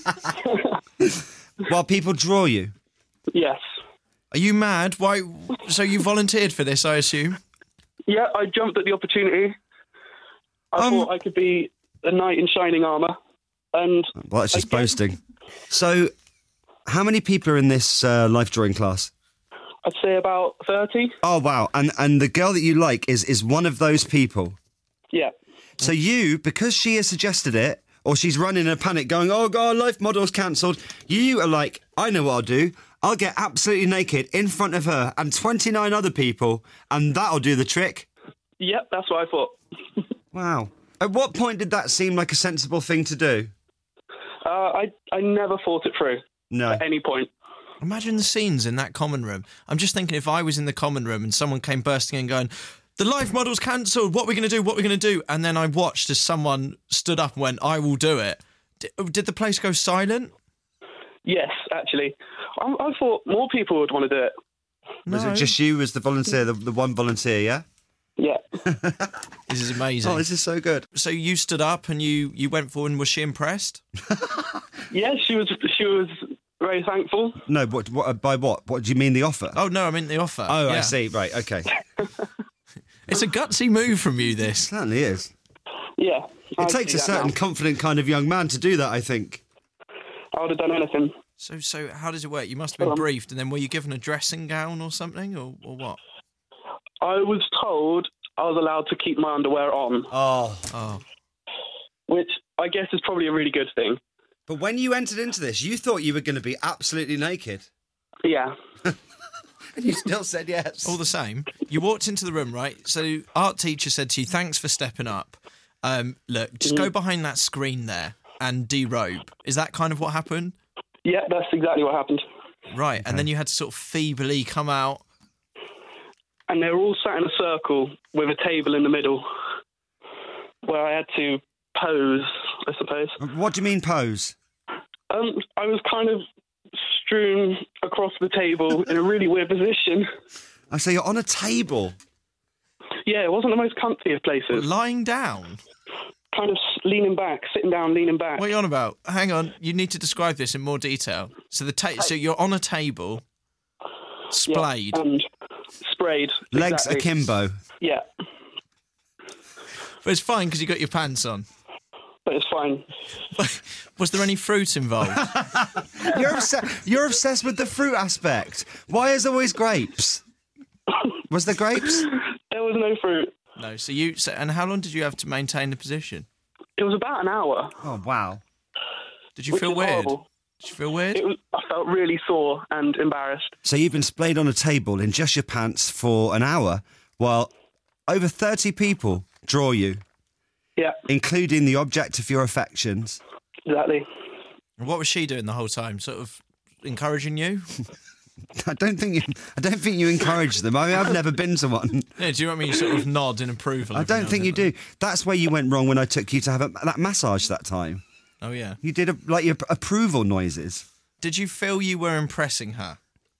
it? While people draw you. Yes. Are you mad? Why? So you volunteered for this, I assume? Yeah, I jumped at the opportunity. I Um, thought I could be a knight in shining armour. And Well, that's just I guess- boasting. So, how many people are in this uh, life drawing class? I'd say about thirty. Oh, wow. And and the girl that you like is, is one of those people. Yeah. So you, because she has suggested it, or she's running in a panic going, oh, God, life model's cancelled, you are like, I know what I'll do. I'll get absolutely naked in front of her and twenty-nine other people, and that'll do the trick. Yep, that's what I thought. Wow. At what point did that seem like a sensible thing to do? Uh, I I never thought it through No. at any point. Imagine the scenes in that common room. I'm just thinking if I was in the common room and someone came bursting in going, the life model's cancelled, what are we going to do, what are we going to do? And then I watched as someone stood up and went, I will do it. Did, did the place go silent? Yes, actually. I, I thought more people would want to do it. Was it just you as the volunteer, the, the one volunteer, yeah? Yeah. This is amazing. Oh, this is so good. So you stood up and you, you went forward and was she impressed? Yeah, she was she was very thankful. No, what, what, by what? What do you mean, the offer? Oh, no, I mean the offer. Oh, I Yeah. see. Right, okay. It's a gutsy move from you, this. It certainly is. Yeah. It I'd takes see a that certain now. confident kind of young man to do that, I think. I would have done anything. So so how does it work? You must have been Um, briefed and then were you given a dressing gown or something or, or what? I was told I was allowed to keep my underwear on, Oh. Oh. which I guess is probably a really good thing. But when you entered into this, you thought you were going to be absolutely naked. Yeah. And you still said yes. All the same, you walked into the room, right? So art teacher said to you, thanks for stepping up. Um, look, just go behind that screen there and derobe. Is that kind of what happened? Yeah, that's exactly what happened. Right, okay. And then you had to sort of feebly come out. And they were all sat in a circle with a table in the middle where I had to pose, I suppose. What do you mean pose? Um, I was kind of strewn across the table in a really weird position. I say you're on a table. Yeah, it wasn't the most comfy of places. What, lying down? Kind of leaning back, sitting down, leaning back. What are you on about? Hang on, you need to describe this in more detail. So the ta- so you're on a table, splayed. Yeah, and sprayed. Legs exactly. akimbo. Yeah. But it's fine because you got your pants on. But it's fine. Was there any fruit involved? You're, obs- you're obsessed with the fruit aspect. Why is there always grapes? Was there grapes? There was no fruit. No. So you. So, and how long did you have to maintain the position? It was about an hour. Oh wow! Did you Which feel is weird? horrible. Did you feel weird? It was, I felt really sore and embarrassed. So you've been splayed on a table in just your pants for an hour, while over thirty people draw you. Yeah. Including the object of your affections. Exactly. And what was she doing the whole time? Sort of encouraging you? I don't think you. I don't think you encourage them. I mean, I've never been to one. Yeah, do you know what I mean? You sort of nod in approval. I don't think you do. That's where you went wrong when I took you to have a, that massage that time. Oh yeah. You did a, like your approval noises. Did you feel you were impressing her?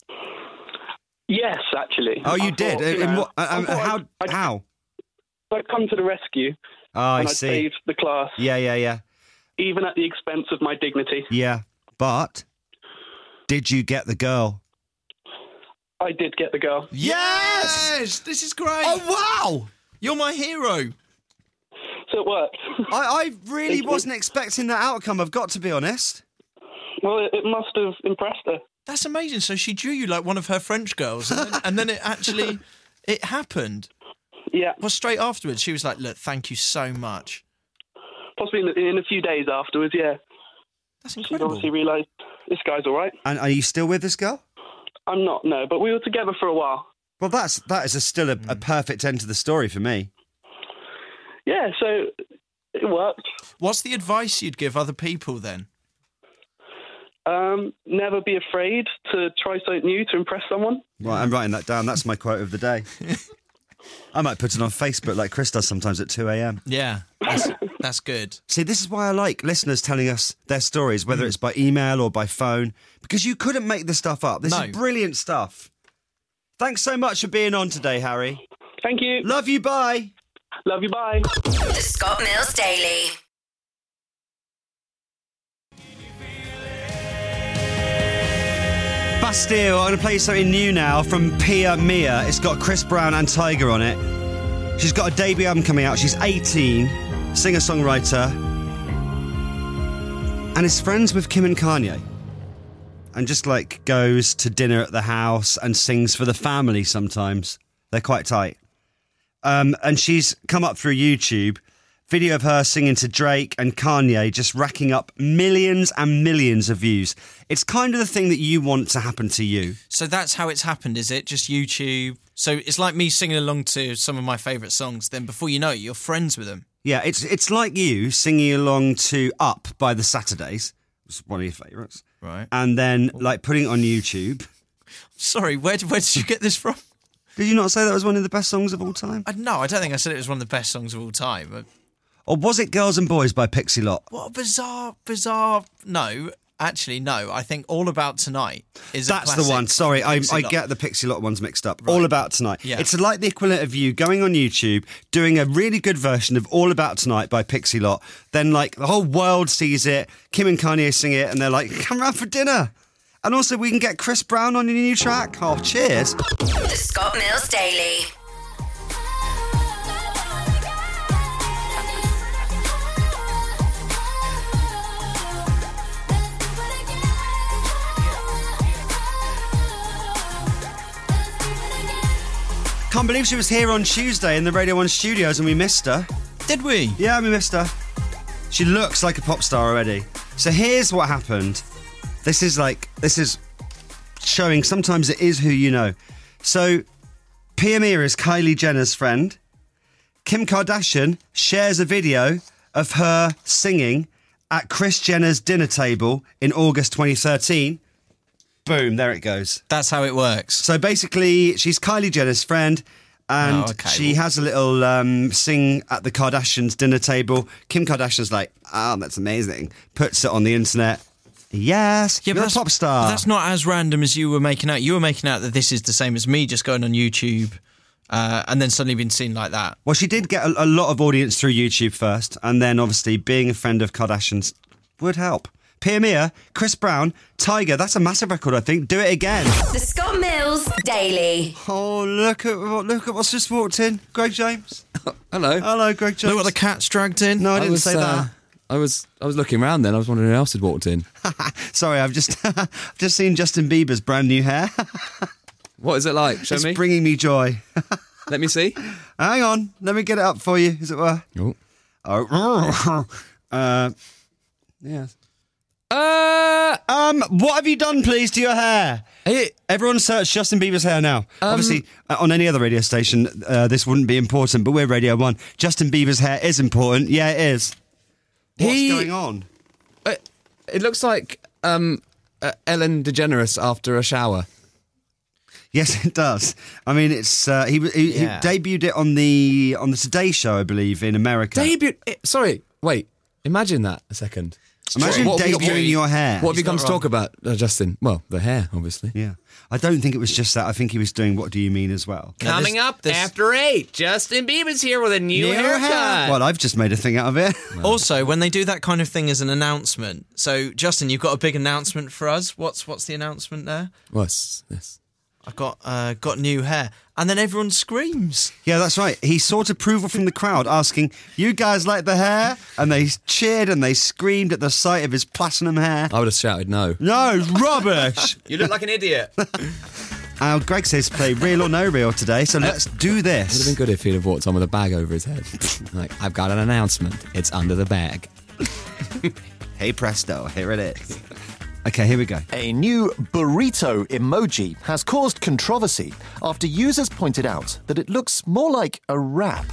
Yes, actually. Oh, you I did. thought, you In know, what, uh, um, I thought how? I'd, I'd, how? I'd come to the rescue. Oh, I and I'd see. saved the class. Yeah, yeah, yeah. Even at the expense of my dignity. Yeah, but did you get the girl? I did get the girl. Yes! yes! This is great. Oh, wow! You're my hero. So it worked. I, I really wasn't expecting that outcome, I've got to be honest. Well, it, it must have impressed her. That's amazing. So she drew you like one of her French girls, and then, and then it actually, it happened. Yeah. Well, straight afterwards, she was like, look, thank you so much. Possibly in, in a few days afterwards, yeah. That's incredible. She obviously realised this guy's all right. And are you still with this girl? I'm not, no, but we were together for a while. Well, that's that is a, still a, a perfect end to the story for me. Yeah, so it worked. What's the advice you'd give other people then? Um, never be afraid to try something new to impress someone. Right, I'm writing that down. That's my quote of the day. I might put it on Facebook like Chris does sometimes at two a.m. Yeah, that's, that's good. See, this is why I like listeners telling us their stories, whether mm. it's by email or by phone, because you couldn't make this stuff up. This no. is brilliant stuff. Thanks so much for being on today, Harry. Thank you. Love you, bye. Love you, bye. The Scott Mills Daily. Bastille, I'm going to play something new now from Pia Mia. It's got Chris Brown and Tiger on it. She's got a debut album coming out. She's eighteen, singer-songwriter, and is friends with Kim and Kanye. And just, like, goes to dinner at the house and sings for the family sometimes. They're quite tight. Um, and she's come up through YouTube. Video of her singing to Drake and Kanye, just racking up millions and millions of views. It's kind of the thing that you want to happen to you. So that's how it's happened, is it? Just YouTube? So it's like me singing along to some of my favourite songs. Then before you know it, you're friends with them. Yeah, it's it's like you singing along to Up by the Saturdays. It's one of your favourites. Right. And then, like, putting it on YouTube. Sorry, where, where did you get this from? Did you not say that was one of the best songs of all time? I, no, I don't think I said it was one of the best songs of all time. But... Or was it Girls and Boys by Pixie Lott? What a bizarre, bizarre... No, actually, no. I think All About Tonight is a That's the one. Sorry, I, I get the Pixie Lott ones mixed up. Right. All About Tonight. Yeah. It's like the equivalent of you going on YouTube, doing a really good version of All About Tonight by Pixie Lott. Then, like, the whole world sees it, Kim and Kanye sing it, and they're like, come round for dinner. And also, we can get Chris Brown on your new track. Oh, cheers. The Scott Mills Daily. Can't believe she was here on Tuesday in the Radio one studios and we missed her. Did we? Yeah, we missed her. She looks like a pop star already. So here's what happened. This is like, this is showing sometimes it is who you know. So, Pia Mira is Kylie Jenner's friend. Kim Kardashian shares a video of her singing at Kris Jenner's dinner table in August twenty thirteen. Boom, there it goes. That's how it works. So basically, she's Kylie Jenner's friend, and Oh, okay, she well- has a little um, sing at the Kardashians' dinner table. Kim Kardashian's like, oh, that's amazing. Puts it on the internet. Yes, Yeah, you're but a pop star. But that's not as random as you were making out. You were making out that this is the same as me just going on YouTube uh, and then suddenly being seen like that. Well, she did get a, a lot of audience through YouTube first, and then obviously being a friend of Kardashian's would help. Pia Mia, Chris Brown, Tiger, that's a massive record, I think. Do it again. The Scott Mills Daily. Oh, look at what look at what's just walked in. Greg James. Hello. Hello, Greg James. Look what the cat's dragged in. No, I didn't was, say uh, that. I was I was looking around then. I was wondering who else had walked in. Sorry, I've just I've just seen Justin Bieber's brand new hair. What is it like? Show it's me. bringing me joy. Let me see. Hang on, let me get it up for you, as it were. Oh. Oh. uh, yes. Uh, um, what have you done, please, to your hair? Hey, everyone search Justin Bieber's hair now. Um, Obviously, uh, on any other radio station, uh, this wouldn't be important, but we're Radio one. Justin Bieber's hair is important. Yeah, it is. What's He- going on? Uh, it looks like um, uh, Ellen DeGeneres after a shower. Yes, it does. I mean, it's uh, he, he, Yeah. he debuted it on the on the Today Show, I believe, in America. Debut. eh, Sorry, wait. Imagine that a second. Imagine What have you- debuting your hair. What have you He's come not to talk wrong. about, uh, Justin? Well, the hair, obviously. Yeah. I don't think it was just that. I think he was doing What Do You Mean as well. Coming up after eight, Justin Bieber's here with a new, New haircut. hair. Well, I've just made a thing out of it. Also, when they do that kind of thing as an announcement, so Justin, you've got a big announcement for us. What's what's the announcement there? What's this? I've got uh, got new hair, and then everyone screams. Yeah, that's right. He sought approval from the crowd, asking, "You guys like the hair?" And they cheered and they screamed at the sight of his platinum hair. I would have shouted no. No, it's rubbish. You look like an idiot. Uh, Greg says play real or no real today, so let's do It would have this. been good if he'd have walked on with a bag over his head. Like, I've got an announcement. It's under the bag. Hey presto, here it is. Okay, here we go. A new burrito emoji has caused controversy after users pointed out that it looks more like a wrap.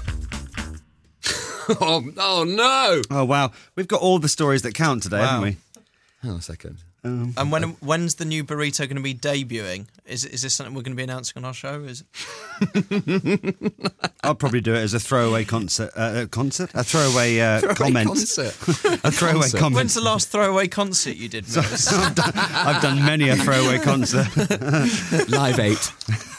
oh, oh no! Oh wow, we've got all the stories that count today, Wow. haven't we? Hang on a second. Um, And when when's the new burrito going to be debuting? Is is this something we're going to be announcing on our show? Is it? I'll probably do it as a throwaway concert. Uh, concert? A throwaway, uh, Throwaway comment. concert. a throwaway concert. comment. When's the last throwaway concert you did, Mills? I've, done, I've done many a throwaway concert. Live eight.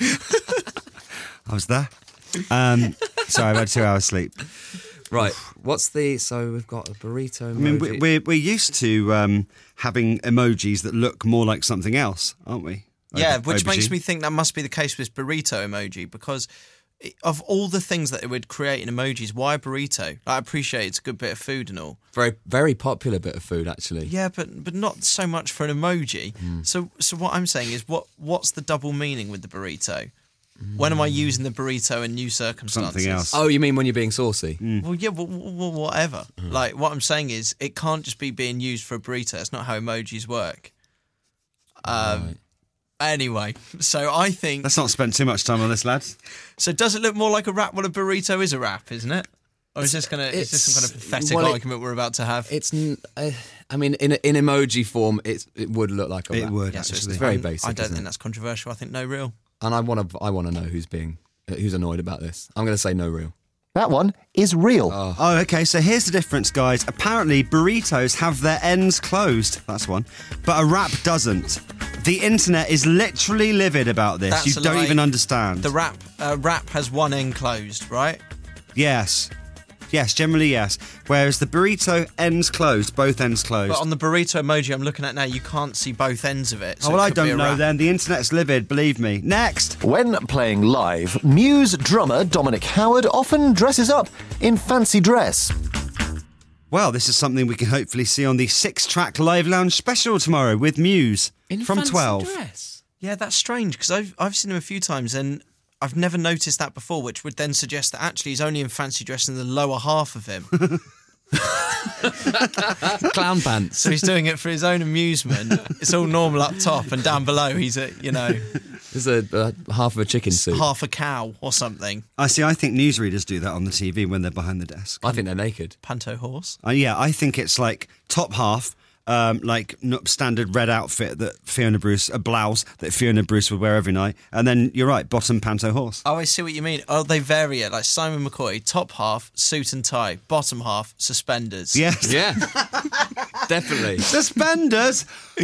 I was there. Um, sorry, I've had two hours sleep. Right. What's the... So we've got a burrito emoji. I mean, we- we're, we're used to um, having emojis that look more like something else, aren't we? Yeah, Over- which makes aubergine. me think that must be the case with this burrito emoji, because of all the things that it would create in emojis, why a burrito? I appreciate it's a good bit of food and all. Very, very popular bit of food, actually. Yeah, but but not so much for an emoji. Hmm. So so what I'm saying is, what what's the double meaning with the burrito? When am I using the burrito in new circumstances? Something else. Oh, you mean when you're being saucy? Well, yeah, well, well, whatever. Like, what I'm saying is, it can't just be being used for a burrito. That's not how emojis work. Um. Right. Anyway, so I think... Let's not spend too much time on this, lads. So does it look more like a wrap? Well, a burrito is a wrap, isn't it? Or is this gonna? Is this some kind of pathetic well, it- argument we're about to have? It's... n- Uh, I mean, in in emoji form, it's, it would look like a It wrap. would, Yeah, so actually. It's very I'm- basic, I don't isn't think it? that's controversial. I think no real. And I want to I want to know who's being... uh, who's annoyed about this. I'm going to say no real. That one is real. Oh, okay, so here's the difference, guys. Apparently, burritos have their ends closed. That's one. But a wrap doesn't. The internet is literally livid about this. That's you a don't lie. even understand. The wrap uh, wrap has one end closed, right? Yes. Yes, generally yes. Whereas the burrito ends closed, both ends closed. But on the burrito emoji I'm looking at now, you can't see both ends of it. So oh, well, it I could be a don't know wrap. then. The internet's livid, believe me. Next. When playing live, Muse drummer Dominic Howard often dresses up in fancy dress. Well, this is something we can hopefully see on the six-track Live Lounge special tomorrow with Muse In from fancy twelve. dress? Yeah, that's strange because I've I've seen him a few times and I've never noticed that before, which would then suggest that actually he's only in fancy dress in the lower half of him. Clown pants. So he's doing it for his own amusement. It's all normal up top, and down below he's a, you know, There's a uh, half of a chicken soup. Half a cow or something. I see. I think newsreaders do that on the T V when they're behind the desk. I think they're naked. Panto horse. Uh, yeah, I think it's like top half, um, like n- standard red outfit that Fiona Bruce, a blouse that Fiona Bruce would wear every night, and then you're right, bottom panto horse. Oh, I see what you mean. Oh, they vary it. Like Simon McCoy, top half suit and tie, bottom half suspenders. Yes. Yeah. Definitely. Suspenders.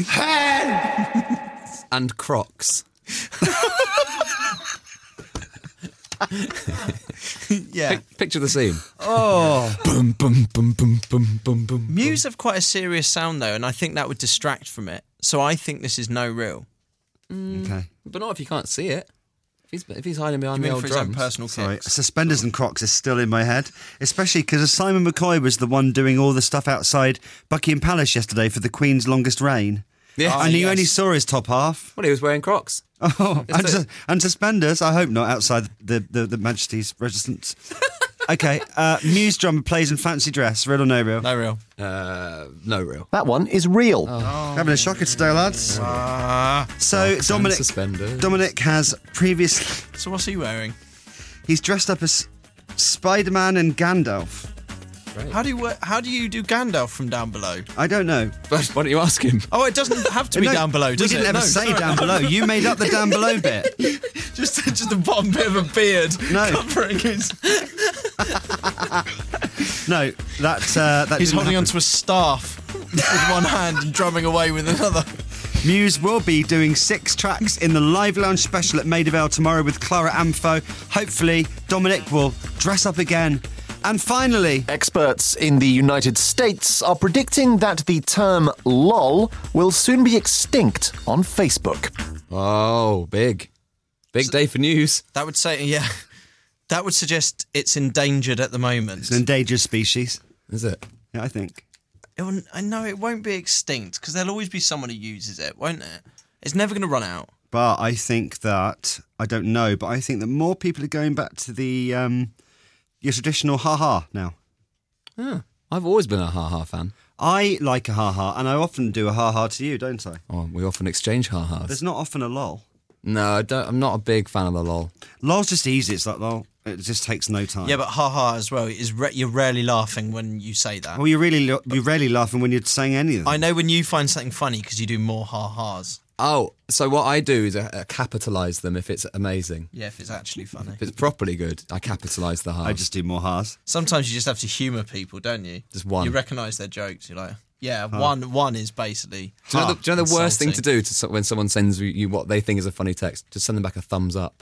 And Crocs. Yeah. Pic- picture the scene. Oh. Boom, boom, boom, boom, boom, boom, boom. Muse have quite a serious sound though, and I think that would distract from it. So I think this is no real. Okay. But not if you can't see it. If he's, if he's hiding behind You the mean old for his own drums. personal Sorry, kicks? suspenders and Crocs is still in my head, especially because Simon McCoy was the one doing all the stuff outside Buckingham Palace yesterday for the Queen's longest reign. Yeah. and Oh, you yes. only saw his top half. Well, he was wearing Crocs. Oh, It's and, a- sus- and suspenders. I hope not outside the the, the Majesty's residence. Okay, uh, Muse drummer plays in fancy dress. Real or no real? No real. Uh, no real. That one is real. Having a shocker today, lads. Ah. So Crocs and Dominic suspenders. Dominic has previously So what's he wearing? he's dressed up as Spider-Man and Gandalf. Great. How do you wear- how do you do Gandalf from down below? I don't know. But why don't you ask him? Oh, it doesn't have to be No, down below, does we it? didn't ever No, say sorry. down below. You made up the down below bit. just just the bottom bit of a beard No. covering his. No, that uh, that He's didn't holding happen. onto a staff with one hand and drumming away with another. Muse will be doing six tracks in the Live Lounge special at Maida Vale tomorrow with Clara Amfo. Hopefully, Dominic will dress up again. And finally, Experts in the United States are predicting that the term lol will soon be extinct on Facebook. Oh, big. Big day for news. That would say, yeah, that would suggest it's endangered at the moment. it's an endangered species. Is it? Yeah, I think. It will, I know it won't be extinct because there'll always be someone who uses it, won't it? It's never going to run out. But I think that, I don't know, but I think that more people are going back to the um, your traditional ha-ha now. Yeah. I've always been a ha-ha fan. I like a ha-ha, and I often do a ha-ha to you, don't I? Oh, we often exchange ha-has. There's not often a lol. No, I don't, I'm not a big fan of the lol. Lol's just easy. It's like lol. It just takes no time. Yeah, but haha as well. Is re- you're rarely laughing when you say that. Well, you're really you're rarely laughing when you're saying anything. I know when you find something funny because you do more ha-has. Oh, so what I do is uh, uh, capitalise them if it's amazing. Yeah, if it's actually funny. If it's properly good, I capitalise the ha. I just do more ha's. Sometimes you just have to humour people, don't you? Just one. You recognise their jokes. You're like, yeah, one one is basically. Do you know the, do you know the worst thing to insulting. do to, so- when someone sends you- you what they think is a funny text? Just send them back a thumbs up.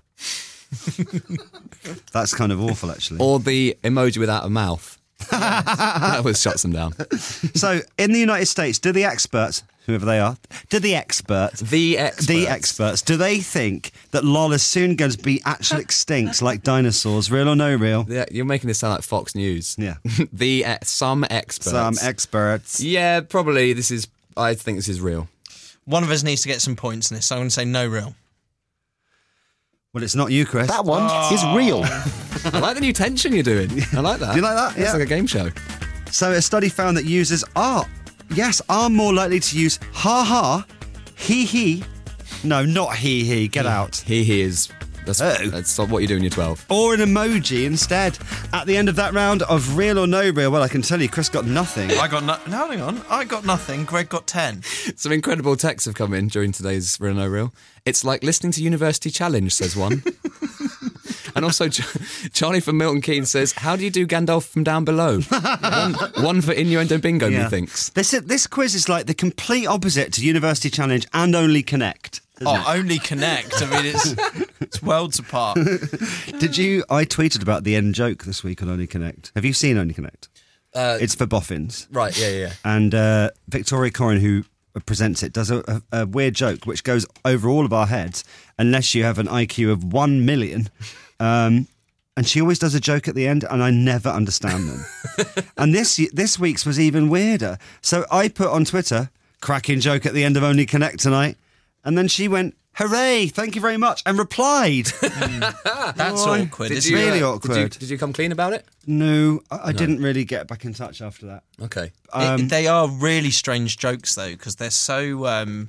That's kind of awful, actually. Or the emoji without a mouth. That always shuts them down. So, in the United States, do the experts, whoever they are, do the experts, the experts, the experts, do they think that lol is soon going to be actually extinct like dinosaurs? Real or no real? Yeah, you're making this sound like Fox News. Yeah. the uh, some experts. Some experts. Yeah, probably. This is. I think this is real. One of us needs to get some points in this, so I'm going to say no real. Well, it's not you, Chris. That one Oh. is real. I like the new tension you're doing. I like that. Do you like that? It's Yeah. like a game show. So, a study found that users are, yes, are more likely to use ha ha, he he. No, not he he. Get out. He he is. That's, Oh. that's what you do when you're twelve. Or an emoji instead. At the end of that round of real or no real, well, I can tell you, Chris got nothing. I got no. No, hang on. I got nothing. Greg got ten. Some incredible texts have come in during today's Real No Real. It's like listening to University Challenge, says one. And also, Ch- Charlie from Milton Keynes says, how do you do Gandalf from down below? one, one for Innuendo Bingo, Yeah. methinks. This this quiz is like the complete opposite to University Challenge and Only Connect. isn't Oh, only connect. I mean, it's it's worlds apart. it? Did you? I tweeted about the end joke this week on Only Connect. Have you seen Only Connect? Uh, It's for boffins. Right, yeah, yeah, yeah. And uh, Victoria Corin, who presents it, does a, a, a weird joke which goes over all of our heads unless you have an I Q of one million. Um, and she always does a joke at the end, and I never understand them. And this this week's was even weirder. So I put on Twitter, cracking joke at the end of Only Connect tonight, and then she went, hooray, thank you very much, and replied. That's Oh, awkward. did Isn't you- it? really uh, awkward. Did you, did you come clean about it? No, I, I No. didn't really get back in touch after that. Okay. Um, It- they are really strange jokes though, because they're so um,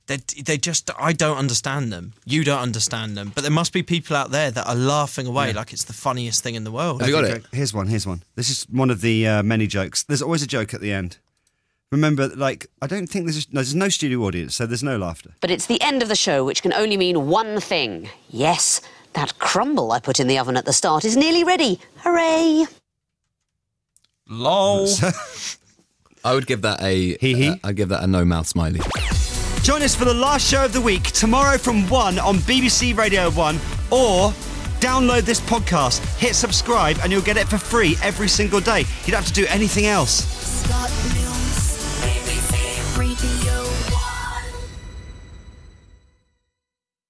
they they just I don't understand them. You don't understand them, but there must be people out there that are laughing away Yeah. like it's the funniest thing in the world. Have you got it? Here's one. Here's one. This is one of the uh, many jokes. There's always a joke at the end. Remember, like, I don't think there's no, there's no studio audience, so there's no laughter. But it's the end of the show, which can only mean one thing. Yes, that crumble I put in the oven at the start is nearly ready. Hooray! Lol. I would give that a. Hee hee. Uh, I'd give that a no mouth smiley. Join us for the last show of the week tomorrow from one on B B C Radio one, or download this podcast, hit subscribe, and you'll get it for free every single day. You don't have to do anything else. Scott Mills, B B C Radio